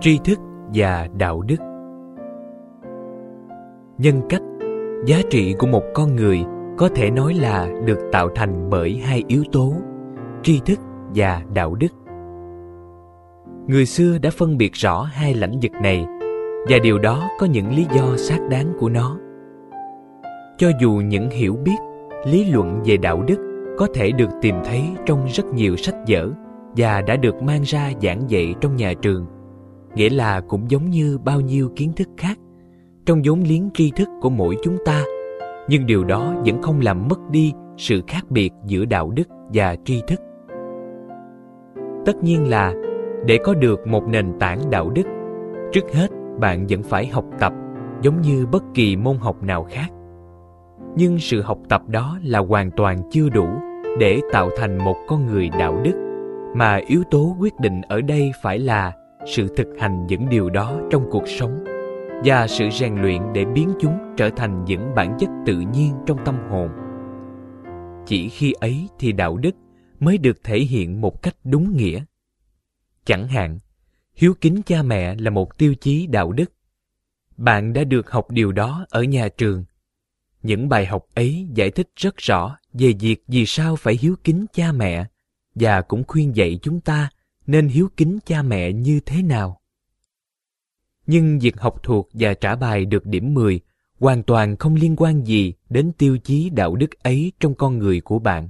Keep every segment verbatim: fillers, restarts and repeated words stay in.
tri thức và đạo đức. Nhân cách, giá trị của một con người có thể nói là được tạo thành bởi hai yếu tố, tri thức và đạo đức. Người xưa đã phân biệt rõ hai lãnh vực này, và điều đó có những lý do xác đáng của nó. Cho dù những hiểu biết, lý luận về đạo đức có thể được tìm thấy trong rất nhiều sách vở và đã được mang ra giảng dạy trong nhà trường, nghĩa là cũng giống như bao nhiêu kiến thức khác trong vốn liếng tri thức của mỗi chúng ta, nhưng điều đó vẫn không làm mất đi sự khác biệt giữa đạo đức và tri thức. Tất nhiên là để có được một nền tảng đạo đức, trước hết bạn vẫn phải học tập giống như bất kỳ môn học nào khác. Nhưng sự học tập đó là hoàn toàn chưa đủ để tạo thành một con người đạo đức, mà yếu tố quyết định ở đây phải là sự thực hành những điều đó trong cuộc sống và sự rèn luyện để biến chúng trở thành những bản chất tự nhiên trong tâm hồn. Chỉ khi ấy thì đạo đức mới được thể hiện một cách đúng nghĩa. Chẳng hạn, hiếu kính cha mẹ là một tiêu chí đạo đức. Bạn đã được học điều đó ở nhà trường. Những bài học ấy giải thích rất rõ về việc vì sao phải hiếu kính cha mẹ, và cũng khuyên dạy chúng ta nên hiếu kính cha mẹ như thế nào. Nhưng việc học thuộc và trả bài được điểm mười hoàn toàn không liên quan gì đến tiêu chí đạo đức ấy trong con người của bạn.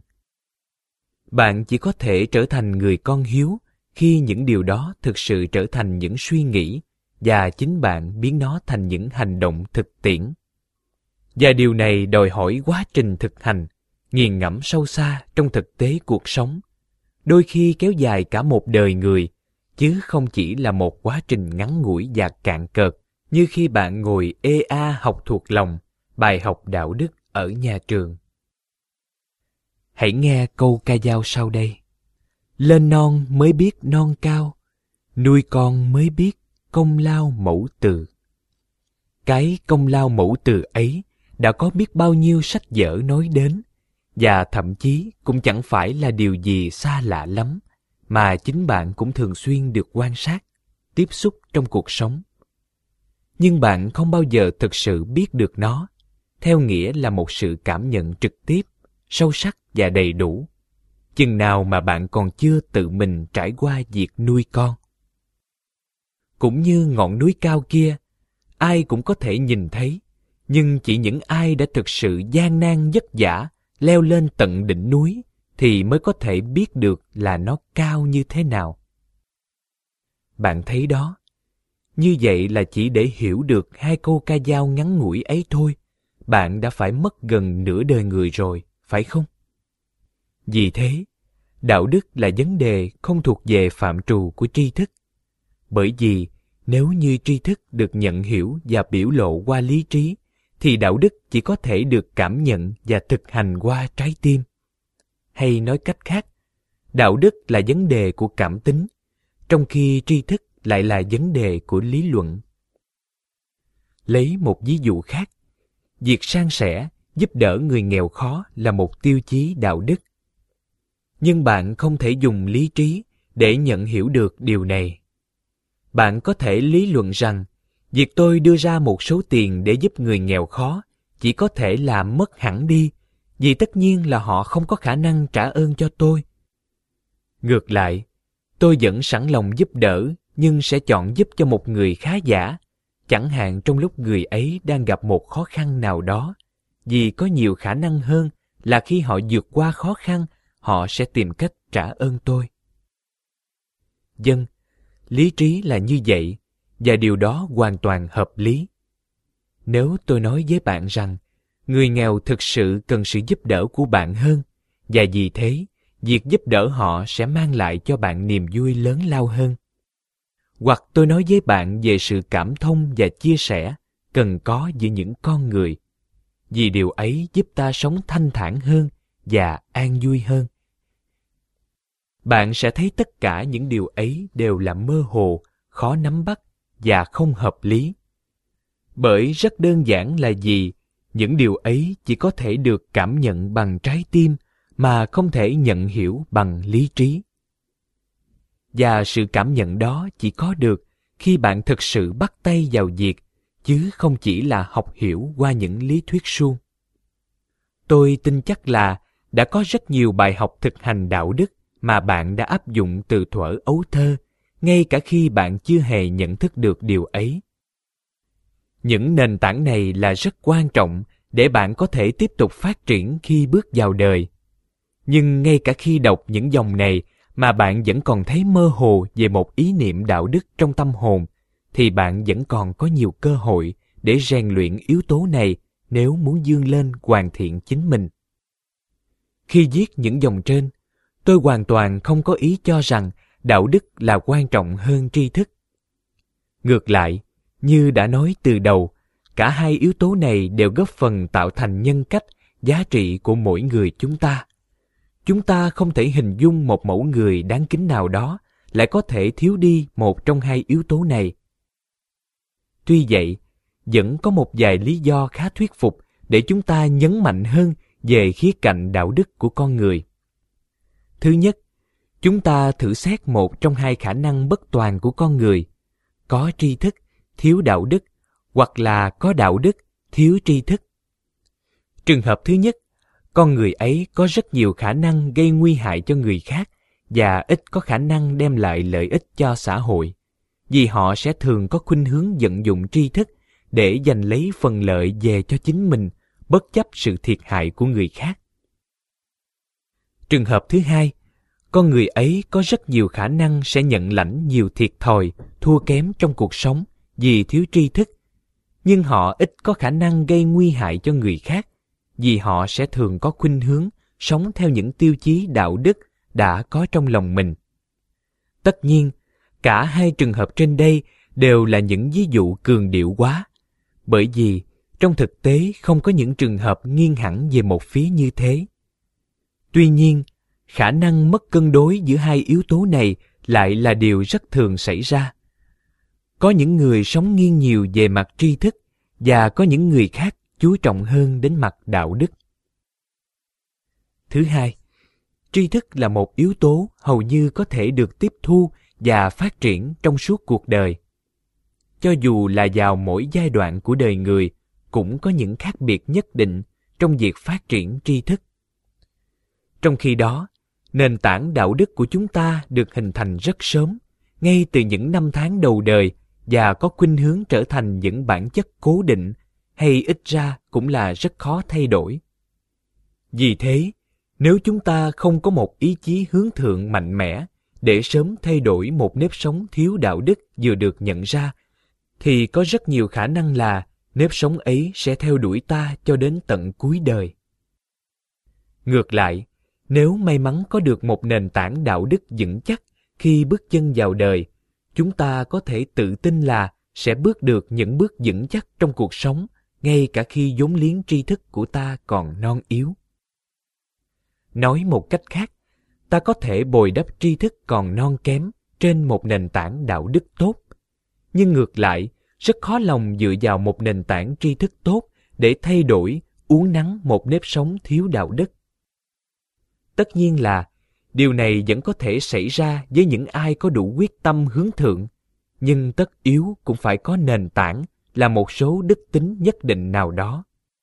Bạn chỉ có thể trở thành người con hiếu khi những điều đó thực sự trở thành những suy nghĩ và chính bạn biến nó thành những hành động thực tiễn. Và điều này đòi hỏi quá trình thực hành, nghiền ngẫm sâu xa trong thực tế cuộc sống, đôi khi kéo dài cả một đời người, chứ không chỉ là một quá trình ngắn ngủi và cạn cợt như khi bạn ngồi ê a học thuộc lòng bài học đạo đức ở nhà trường. Hãy nghe câu ca dao sau đây. Lên non mới biết non cao, nuôi con mới biết công lao mẫu từ. Cái công lao mẫu từ ấy đã có biết bao nhiêu sách vở nói đến, và thậm chí cũng chẳng phải là điều gì xa lạ lắm, mà chính bạn cũng thường xuyên được quan sát, tiếp xúc trong cuộc sống. Nhưng bạn không bao giờ thực sự biết được nó, theo nghĩa là một sự cảm nhận trực tiếp, sâu sắc và đầy đủ, chừng nào mà bạn còn chưa tự mình trải qua việc nuôi con. Cũng như ngọn núi cao kia, ai cũng có thể nhìn thấy, nhưng chỉ những ai đã thực sự gian nan vất vả leo lên tận đỉnh núi thì mới có thể biết được là nó cao như thế nào. Bạn thấy đó, như vậy là chỉ để hiểu được hai câu ca dao ngắn ngủi ấy thôi, bạn đã phải mất gần nửa đời người rồi, phải không? Vì thế, đạo đức là vấn đề không thuộc về phạm trù của tri thức. Bởi vì nếu như tri thức được nhận hiểu và biểu lộ qua lý trí, thì đạo đức chỉ có thể được cảm nhận và thực hành qua trái tim. Hay nói cách khác, đạo đức là vấn đề của cảm tính, trong khi tri thức lại là vấn đề của lý luận. Lấy một ví dụ khác, việc san sẻ, giúp đỡ người nghèo khó là một tiêu chí đạo đức. Nhưng bạn không thể dùng lý trí để nhận hiểu được điều này. Bạn có thể lý luận rằng, việc tôi đưa ra một số tiền để giúp người nghèo khó chỉ có thể làm mất hẳn đi, vì tất nhiên là họ không có khả năng trả ơn cho tôi. Ngược lại, tôi vẫn sẵn lòng giúp đỡ, nhưng sẽ chọn giúp cho một người khá giả, chẳng hạn trong lúc người ấy đang gặp một khó khăn nào đó, vì có nhiều khả năng hơn là khi họ vượt qua khó khăn, họ sẽ tìm cách trả ơn tôi. Vâng, lý trí là như vậy, và điều đó hoàn toàn hợp lý. Nếu tôi nói với bạn rằng, người nghèo thực sự cần sự giúp đỡ của bạn hơn, và vì thế, việc giúp đỡ họ sẽ mang lại cho bạn niềm vui lớn lao hơn. Hoặc tôi nói với bạn về sự cảm thông và chia sẻ cần có giữa những con người, vì điều ấy giúp ta sống thanh thản hơn và an vui hơn. Bạn sẽ thấy tất cả những điều ấy đều là mơ hồ, khó nắm bắt và không hợp lý. Bởi rất đơn giản là gì, những điều ấy chỉ có thể được cảm nhận bằng trái tim mà không thể nhận hiểu bằng lý trí. Và sự cảm nhận đó chỉ có được khi bạn thực sự bắt tay vào việc, chứ không chỉ là học hiểu qua những lý thuyết suông. Tôi tin chắc là đã có rất nhiều bài học thực hành đạo đức mà bạn đã áp dụng từ thuở ấu thơ, ngay cả khi bạn chưa hề nhận thức được điều ấy. Những nền tảng này là rất quan trọng để bạn có thể tiếp tục phát triển khi bước vào đời. Nhưng ngay cả khi đọc những dòng này mà bạn vẫn còn thấy mơ hồ về một ý niệm đạo đức trong tâm hồn, thì bạn vẫn còn có nhiều cơ hội để rèn luyện yếu tố này nếu muốn vươn lên hoàn thiện chính mình. Khi viết những dòng trên, tôi hoàn toàn không có ý cho rằng đạo đức là quan trọng hơn tri thức. Ngược lại, như đã nói từ đầu, cả hai yếu tố này đều góp phần tạo thành nhân cách, giá trị của mỗi người chúng ta. Chúng ta không thể hình dung một mẫu người đáng kính nào đó lại có thể thiếu đi một trong hai yếu tố này. Tuy vậy, vẫn có một vài lý do khá thuyết phục để chúng ta nhấn mạnh hơn về khía cạnh đạo đức của con người. Thứ nhất, chúng ta thử xét một trong hai khả năng bất toàn của con người: có tri thức, thiếu đạo đức, hoặc là có đạo đức, thiếu tri thức. Trường hợp thứ nhất, con người ấy có rất nhiều khả năng gây nguy hại cho người khác và ít có khả năng đem lại lợi ích cho xã hội, vì họ sẽ thường có khuynh hướng vận dụng tri thức để giành lấy phần lợi về cho chính mình, bất chấp sự thiệt hại của người khác. Trường hợp thứ hai, con người ấy có rất nhiều khả năng sẽ nhận lãnh nhiều thiệt thòi, thua kém trong cuộc sống vì thiếu tri thức, nhưng họ ít có khả năng gây nguy hại cho người khác, vì họ sẽ thường có khuynh hướng sống theo những tiêu chí đạo đức đã có trong lòng mình. Tất nhiên, cả hai trường hợp trên đây đều là những ví dụ cường điệu quá, bởi vì trong thực tế không có những trường hợp nghiêng hẳn về một phía như thế. Tuy nhiên, khả năng mất cân đối giữa hai yếu tố này lại là điều rất thường xảy ra. Có những người sống nghiêng nhiều về mặt tri thức và có những người khác chú trọng hơn đến mặt đạo đức. Thứ hai, tri thức là một yếu tố hầu như có thể được tiếp thu và phát triển trong suốt cuộc đời. Cho dù là vào mỗi giai đoạn của đời người, cũng có những khác biệt nhất định trong việc phát triển tri thức. Trong khi đó, nền tảng đạo đức của chúng ta được hình thành rất sớm, ngay từ những năm tháng đầu đời, và có khuynh hướng trở thành những bản chất cố định, hay ít ra cũng là rất khó thay đổi. Vì thế, nếu chúng ta không có một ý chí hướng thượng mạnh mẽ để sớm thay đổi một nếp sống thiếu đạo đức vừa được nhận ra, thì có rất nhiều khả năng là nếp sống ấy sẽ theo đuổi ta cho đến tận cuối đời. Ngược lại, nếu may mắn có được một nền tảng đạo đức vững chắc khi bước chân vào đời, chúng ta có thể tự tin là sẽ bước được những bước vững chắc trong cuộc sống, ngay cả khi vốn liếng tri thức của ta còn non yếu. Nói một cách khác, ta có thể bồi đắp tri thức còn non kém trên một nền tảng đạo đức tốt, nhưng ngược lại, rất khó lòng dựa vào một nền tảng tri thức tốt để thay đổi, uốn nắn một nếp sống thiếu đạo đức. Tất nhiên là điều này vẫn có thể xảy ra với những ai có đủ quyết tâm hướng thượng, nhưng tất yếu cũng phải có nền tảng là một số đức tính nhất định nào đó.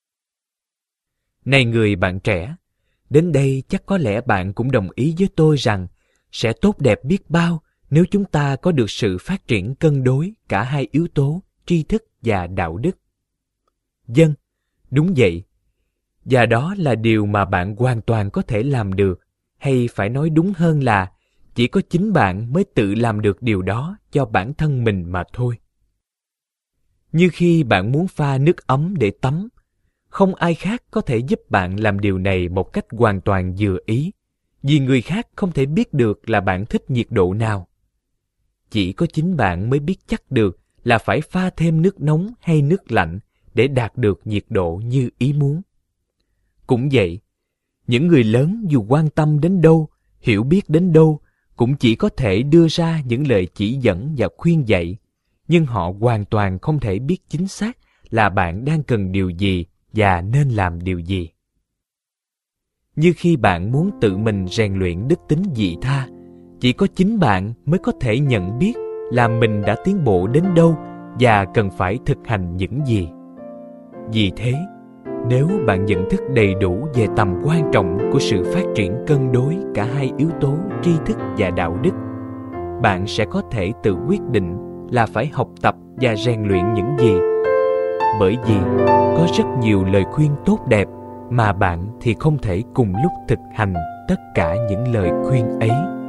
Này người bạn trẻ, đến đây chắc có lẽ bạn cũng đồng ý với tôi rằng sẽ tốt đẹp biết bao nếu chúng ta có được sự phát triển cân đối cả hai yếu tố tri thức và đạo đức. Vâng, đúng vậy. Và đó là điều mà bạn hoàn toàn có thể làm được, hay phải nói đúng hơn là chỉ có chính bạn mới tự làm được điều đó cho bản thân mình mà thôi. Như khi bạn muốn pha nước ấm để tắm, không ai khác có thể giúp bạn làm điều này một cách hoàn toàn vừa ý, vì người khác không thể biết được là bạn thích nhiệt độ nào. Chỉ có chính bạn mới biết chắc được là phải pha thêm nước nóng hay nước lạnh để đạt được nhiệt độ như ý muốn. Cũng vậy, những người lớn dù quan tâm đến đâu, hiểu biết đến đâu, cũng chỉ có thể đưa ra những lời chỉ dẫn và khuyên dạy, nhưng họ hoàn toàn không thể biết chính xác là bạn đang cần điều gì và nên làm điều gì. Như khi bạn muốn tự mình rèn luyện đức tính vị tha, chỉ có chính bạn mới có thể nhận biết là mình đã tiến bộ đến đâu và cần phải thực hành những gì. Vì thế, nếu bạn nhận thức đầy đủ về tầm quan trọng của sự phát triển cân đối cả hai yếu tố tri thức và đạo đức, bạn sẽ có thể tự quyết định là phải học tập và rèn luyện những gì. Bởi vì có rất nhiều lời khuyên tốt đẹp mà bạn thì không thể cùng lúc thực hành tất cả những lời khuyên ấy.